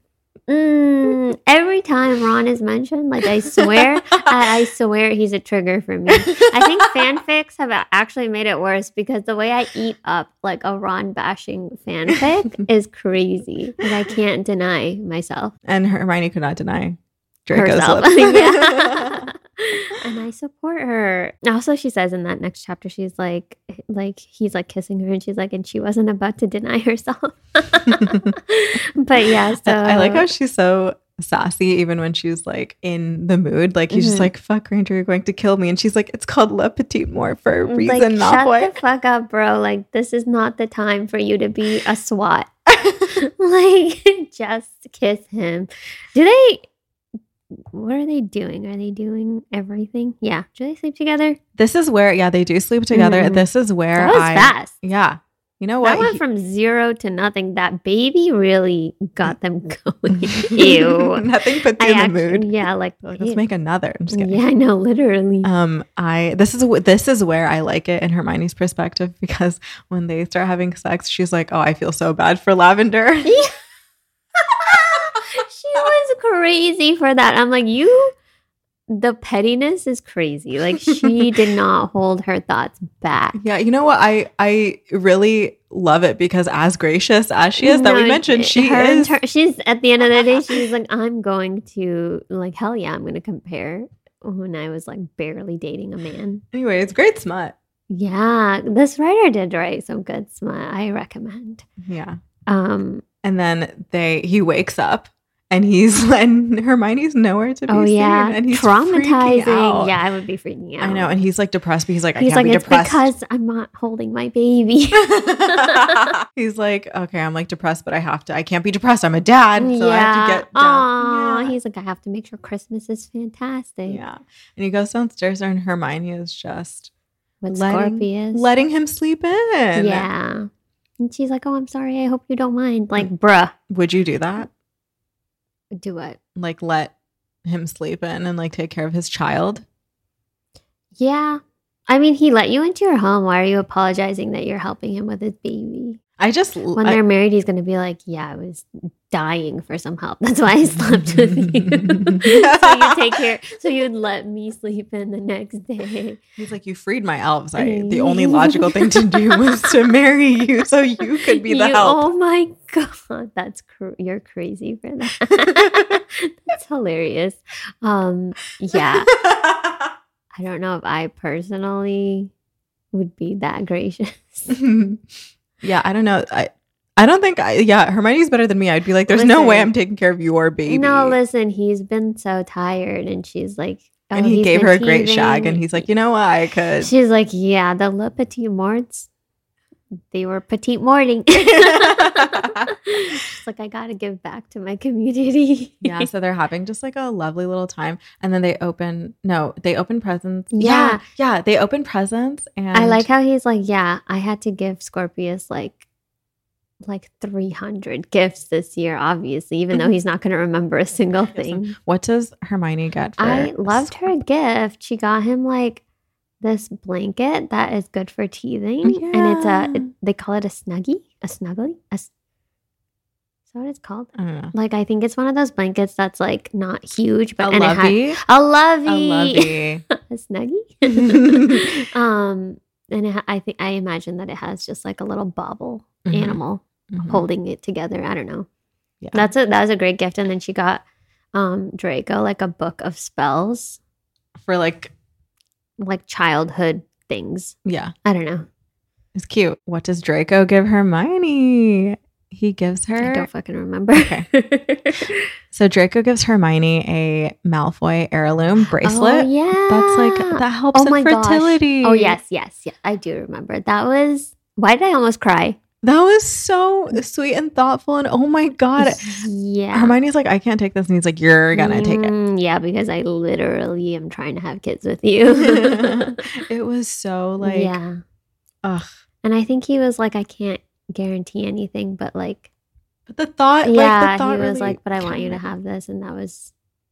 Every time Ron is mentioned, like I swear he's a trigger for me. I think fanfics have actually made it worse because the way I eat up like a Ron bashing fanfic is crazy. Like I can't deny myself. And Hermione could not deny Draco's herself. Yeah. And I support her. Also, she says in that next chapter, she's like he's like kissing her, and she's like, and she wasn't about to deny herself. But yeah, so I like how she's so sassy, even when she's like in the mood. Like he's just like, "Fuck, Granger, you're going to kill me," and she's like, "It's called Le Petit Mort for a reason, Malfoy. Shut the fuck up, bro. Like this is not the time for you to be a swat. Like just kiss him. What are they doing? Are they doing everything? Yeah. Do they sleep together? This is where, they do sleep together. This is where that was fast. Yeah. You know what? That went from 0 to nothing. That baby really got them going. Ew. Nothing puts you in the mood. Yeah. Like let's make another. I'm just kidding. Yeah, I know. Literally. This is where I like it in Hermione's perspective, because when they start having sex, she's like, oh, I feel so bad for Lavender. Yeah. She was crazy for that. I'm like, you the pettiness is crazy. Like she did not hold her thoughts back. Yeah, you know what? I really love it because as gracious as she is, that we mentioned, she is. She's at the end of the day, she's like, I'm going to like, hell yeah, I'm going to compare when I was like barely dating a man. Anyway, it's great smut. Yeah, this writer did write some good smut. I recommend. Yeah. And then he wakes up. And Hermione's nowhere to be seen. And he's traumatizing. Yeah, I would be freaking out. I know. And he's like depressed, but he's like, I can't be depressed. It's because I'm not holding my baby. He's like, okay, I'm like depressed, but I can't be depressed. I'm a dad. So I have to get down. Yeah. He's like, I have to make sure Christmas is fantastic. Yeah. And he goes downstairs and Hermione is just Scorpius. letting him sleep in. Yeah. And she's like, oh, I'm sorry. I hope you don't mind. Like, bruh. Would you do that? Do what? Like let him sleep in and like take care of his child? Yeah. I mean, he let you into your home. Why are you apologizing that you're helping him with his baby? When they're married, he's going to be like, yeah, I was dying for some help. That's why I slept with you. So you take care. So you'd let me sleep in the next day. He's like, you freed my elves. The only logical thing to do was to marry you so you could be the help. Oh my God. You're crazy for that. That's hilarious. Yeah. I don't know if I personally would be that gracious. Yeah, I don't know. I don't think Hermione's better than me. I'd be like, there's no way I'm taking care of your baby. No, listen, he's been so tired. And she's like, oh, and he gave her a great shag. And he's like, you know what? I could. She's like, yeah, the Le Petit Morts, they were Petit Morting. She's like, I got to give back to my community. Yeah, so they're having just like a lovely little time. And then they open presents. Yeah. Yeah, they open presents. And I like how he's like, yeah, I had to give Scorpius like 300 gifts this year, obviously, even though he's not going to remember a single thing. What does Hermione get for I loved her gift. She got him like this blanket that is good for teething. Yeah. And they call it a snuggly. Is that what it's called? I don't know. Like, I think it's one of those blankets that's like not huge, but a lovey. A lovey. A snuggie. And I imagine that it has just like a little bobble animal holding it together. I don't know. Yeah. That was a great gift. And then she got Draco like a book of spells for like childhood things. Yeah. I don't know. It's cute. What does Draco give Hermione? He gives her... I don't fucking remember. Okay. So Draco gives Hermione a Malfoy heirloom bracelet. Oh, yeah. That's like... That helps in fertility. Gosh. Oh, yes. I do remember. That was... Why did I almost cry? That was so sweet and thoughtful. And oh my God. Yeah. Hermione's like, I can't take this. And he's like, you're going to take it. Yeah, because I literally am trying to have kids with you. It was so like... Yeah. Ugh. And I think he was like, I can't guarantee anything, but like... But the thought... Yeah, he was like, but I want you to have this. And that was...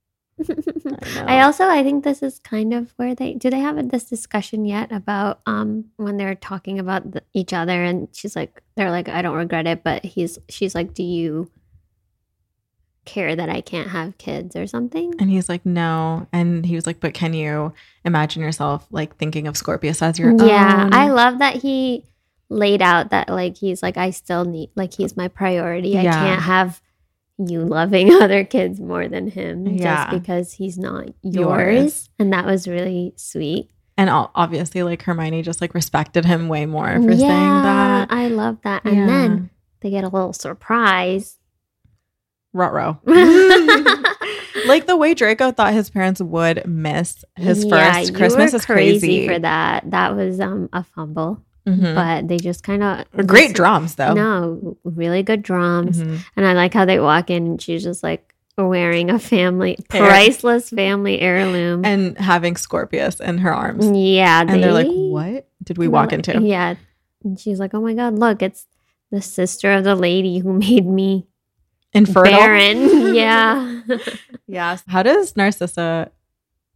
I think this is kind of where do they have this discussion yet about when they're talking about each other, and they're like, I don't regret it, but she's like, do you care that I can't have kids or something? And he's like, no. And he was like, but can you imagine yourself like thinking of Scorpius as your own? Yeah, I love that he laid out that like he's like, I still need, like, he's my priority. Yeah. I can't have you loving other kids more than him just because he's not yours. And that was really sweet. And obviously like Hermione just like respected him way more for saying that. I love that. And then they get a little surprise. Ruh-roh. Like the way Draco thought his parents would miss his first Christmas is crazy for that. That was a fumble. But they just kind of... Great drums, though. No, really good drums. And I like how they walk in and she's just like wearing a priceless family heirloom. And having Scorpius in her arms. Yeah. And they're like, what did we walk into? Yeah. And she's like, oh my God, look, it's the sister of the lady who made me infertile. Barren. Yeah. Yes. How does Narcissa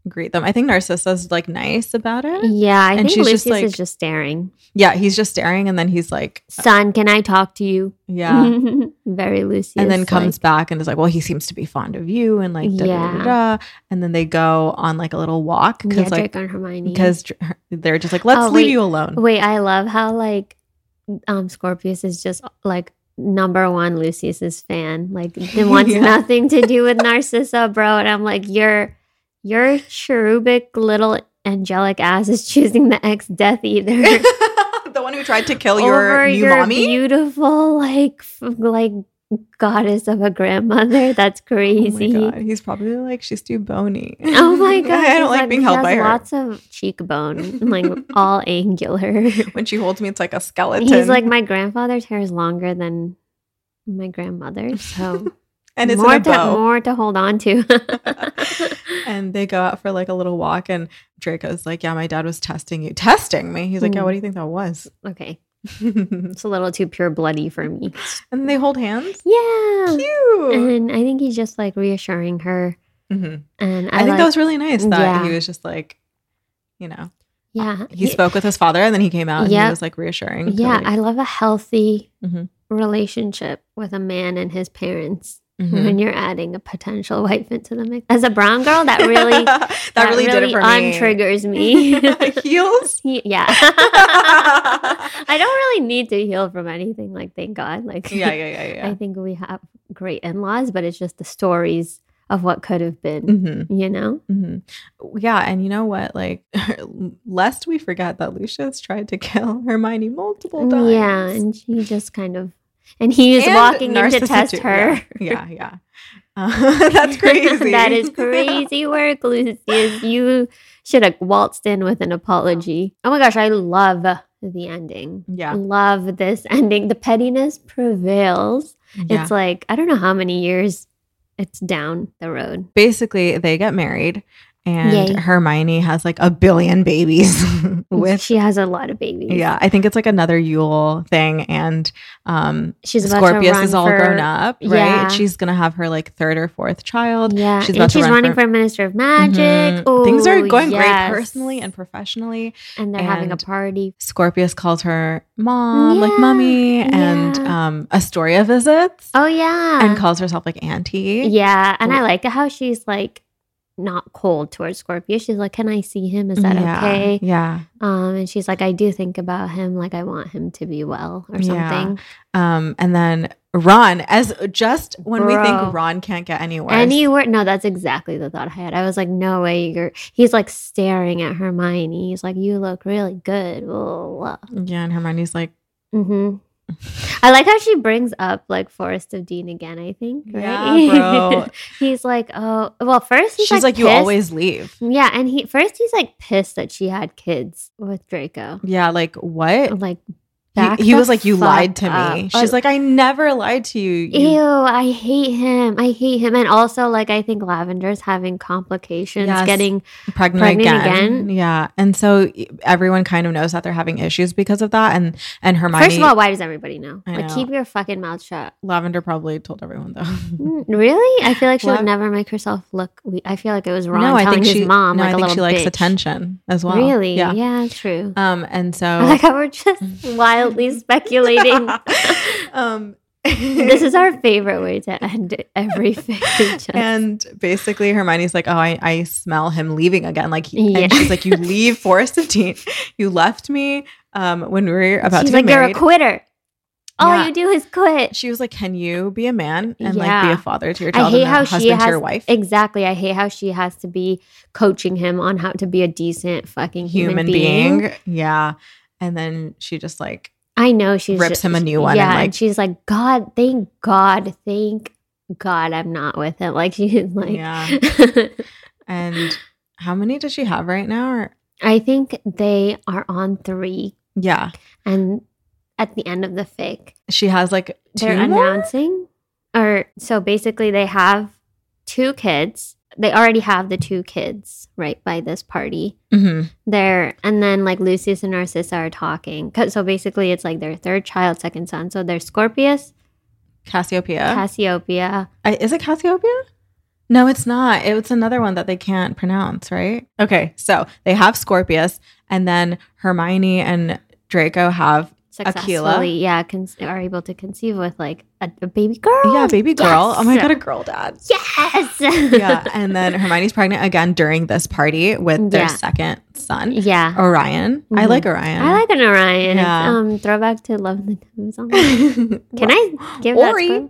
greet them. I think Narcissa's like nice about it. Yeah, I And think she's Lucius just, like- is just staring. Yeah, he's just staring, and then he's like, Son, can I talk to you? yeah. Very Lucius. And then comes back and is like, well, he seems to be fond of you, and like, da, da, da, da, da. And then they go on like a little walk yeah, because like, Draco and Hermione. because they're just like, let's Oh, leave wait. you alone. Wait, I love how like Scorpius is just like number one Lucius's fan. Like it wants Yeah. nothing to do with Narcissa, bro. And I'm like, your cherubic little angelic ass is choosing the ex Death Eater The one who tried to kill your over new your mommy. beautiful like goddess of a grandmother. That's Oh crazy. my god, he's probably like, she's too bony. Oh my god! I don't she's like being she held has by her. Lots of cheekbone, like all angular. When she holds me, it's like a skeleton. He's like, my grandfather's hair is longer than my grandmother's, so and it's more in a bow. more to hold on to. And they go out for like a little walk, and Draco's like, yeah, my dad was testing me. He's like, yeah, what do you think that was? Okay, And it's a little too pure bloody for me. they hold hands. Yeah, Cute. and I think he's just like reassuring her, Mhm. and I think like, that was really nice that Yeah. he was just like, you know, yeah, he spoke with his father, and then he came out and Yeah. he was like reassuring. to, Yeah, like, I love a healthy Mhm. relationship with a man and his parents. mhm. When you're adding a potential wife into the mix, as a brown girl, that really that really did it for me. untriggers me. Heels. Yeah. I don't really need to heal from anything, like, thank God. Like, Yeah. I think we have great in-laws, but it's just the stories of what could have been, Mhm. you know? Mhm. Yeah, and you know what? Like, lest we forget that Lucius tried to kill Hermione multiple times. Yeah, and she just kind of, and he was And walking in to Narcissa test too. her. Yeah. That's crazy. That is crazy work, Lucius. You should have waltzed in with an apology. Oh my gosh, I love the ending. Yeah. Love this ending. The pettiness prevails. Yeah. It's like, I don't know how many years it's down the road. Basically, they get married, and Yay. Hermione has like a billion babies with. She has a lot of babies. Yeah, I think it's like another Yule thing, and She's about to Scorpius run is all for- grown up, right? Yeah. She's gonna have her like third or fourth child. Yeah, She's and about to she's run running for- for Minister of Magic. Mhm. Things are Ooh, going yes. great personally and professionally. And they're having a and- party. Scorpius calls her mom, like Yeah, mummy, and yeah. Astoria visits Oh, yeah. and calls herself like auntie. Yeah, and I like how she's like not cold towards Scorpius. She's like, "Can I see him? Is that Yeah, okay?" Yeah. And she's like, "I do think about him. Like, I want him to be well or Yeah. something." And then Ron, as just when we Bro. think Ron can't get any worse. Anywhere? No, that's exactly the thought I had. I was like, "No way!" He's like staring at Hermione. He's like, "You look really good." Yeah, and Hermione's like, Mm-hmm. I like how she brings up like Forest of Dean again. I think, right? Yeah, bro. He's like, "Oh, well." First, he's she's like, you pissed. always leave. Yeah, and he's like pissed that she had kids with Draco. Yeah, like what? Like, He was like, you fuck lied to up. me. She's like, I never lied to you. Ew, I hate him. And also, like, I think Lavender's having complications Yes. getting pregnant pregnant again. Yeah. And so everyone kind of knows that they're having issues because of that. And Hermione, First of all, why does everybody know? I Like, know. keep your fucking mouth shut. Lavender probably told everyone though. Really? I feel like she Lav- would never make herself look weak. I feel like it was Ron No, I telling think his she. mom No, like I a think little she likes bitch. attention as well. Really? Yeah. Yeah, true. And so I like how we're just wildly speculating. This is our favorite way to end every fiction. And basically, Hermione's like, "Oh, I smell him leaving again." Like, Yeah. and she's like, "You leave Forest of Dean. You left me when we were about She's to like, get "You're married." a quitter. All Yeah. you do is quit." She was like, "Can you be a man and like Yeah. be a father to your I child hate and how a she husband has to your wife, exactly. I hate how she has to be coaching him on how to be a decent fucking human being?" Yeah, and then she just like I know she's rips him a new one. Yeah, and like, and she's like, thank God, I'm not with him. Like she's like, yeah. And how many does she have right now? Or I think they are on 3, yeah, and at the end of the fic, she has like 2 they're more. announcing, or so basically they have 2 kids. They already have the 2 kids right by this party. Mhm. And then like Lucius and Narcissa are talking. So basically it's like their third child, second son. So there's Scorpius, Cassiopeia. Cassiopeia. Is it Cassiopeia? No, it's not. It's another one that they can't pronounce, right? Okay, so they have Scorpius, and then Hermione and Draco have Aquila. Yeah, are able to conceive with like a baby girl. Yeah, baby girl. Yes. Oh my God, a girl dad. Yes. Yeah, and then Hermione's pregnant again during this party with their second son. Yeah, Orion. I like Orion. I like an Orion. Yeah. It's throwback to Love and the Thames. Can I give Ori?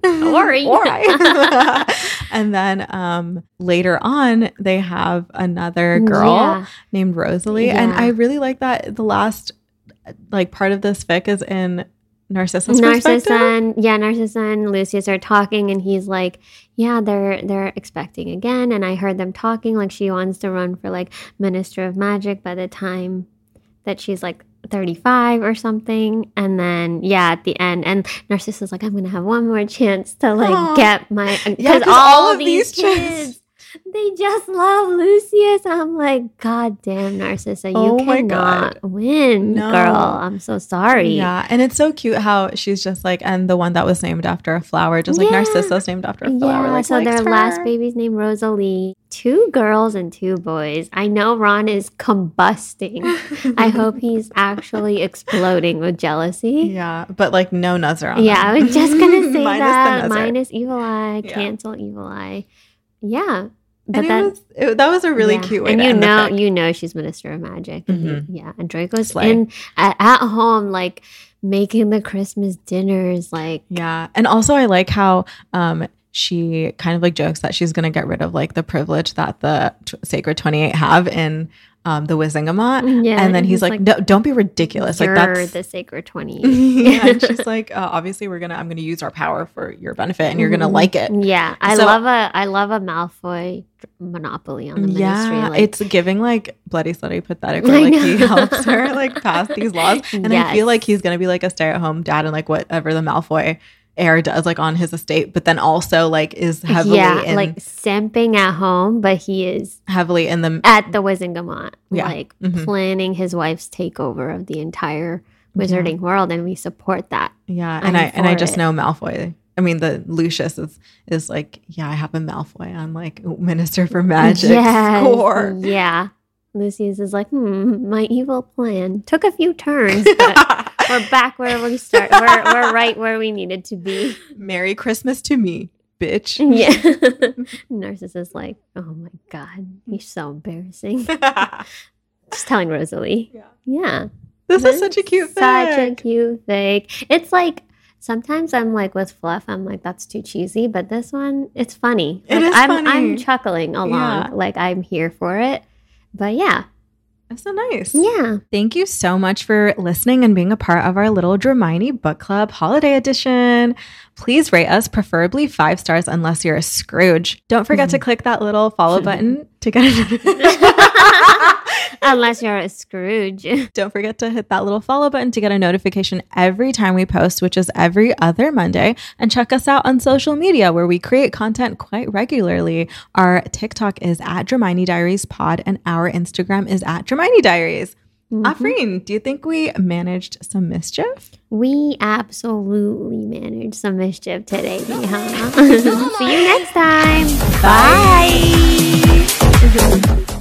Ori. And then later on, they have another girl named Rosalie, and I really like that. The last like part of this fic is in Narcissa's perspective. Narcissa and Lucius are talking, and he's like, yeah, they're expecting again, and I heard them talking like she wants to run for like Minister of Magic by the time that she's like 35 or something. And then at the end, and Narcissa's like, I'm gonna have one more chance to like get my, because all of these kids they just love Lucius. I'm like, God damn, Narcissa, you cannot win, girl. I'm so sorry. Yeah, and it's so cute how she's just like, and the one that was named after a flower, just like Narcissa's named after a flower. Yeah, like, so their last baby's named Rosalie. 2 girls and 2 boys. I know Ron is combusting. I hope he's actually exploding with jealousy. Yeah, but like no Nuzzer on Yeah, I was just going to say that. Minus Evil Eye. Cancel Evil Eye. Yeah. But that was a really cute way and to end the fic. You know she's Minister of Magic. Mm-hmm. And Draco's at home like making the Christmas dinners like. Yeah. And also I like how she kind of like jokes that she's going to get rid of like the privilege that the Sacred 28 have in the Wizengamot. Yeah, and then he's like, no, don't be ridiculous. You're like that's the Sacred 28. Yeah, and she's like, obviously I'm going to use our power for your benefit and you're going to like it. Yeah. I love a Malfoy monopoly on the ministry. Yeah, like, it's giving like Bloody Slutty Pathetic where like he helps her like pass these laws. And I feel like he's going to be like a stay-at-home dad and like whatever the Malfoy heir does like on his estate, but then also like is heavily in like simping at home, but he is heavily in the at the Wizengamot, like planning his wife's takeover of the entire wizarding world, and we support that. Yeah, and I just know Malfoy. I mean, the Lucius is like, I have a Malfoy on like Minister for Magic score. Yeah. Lucius is like, my evil plan took a few turns, but we're back where we start. We're right where we needed to be. Merry Christmas to me, bitch. Yeah. Narcissus is like, oh my God, you're so embarrassing. Just telling Rosalie. Yeah. This is such a cute fic. Such a cute fic. It's like, sometimes I'm like with fluff, I'm like, that's too cheesy. But this one, it's funny. Like, I'm chuckling along. Like I'm here for it. But yeah. That's so nice. Yeah. Thank you so much for listening and being a part of our little Dramini Book Club Holiday Edition. Please rate us, preferably 5 stars unless you're a Scrooge. Don't forget to click that little follow button to get Unless you're a Scrooge. Don't forget to hit that little follow button to get a notification every time we post, which is every other Monday. And check us out on social media where we create content quite regularly. Our TikTok is at Dramini Diaries Pod and our Instagram is at Dramini Diaries. Afreen, do you think we managed some mischief? We absolutely managed some mischief today, huh? See you next time. Bye.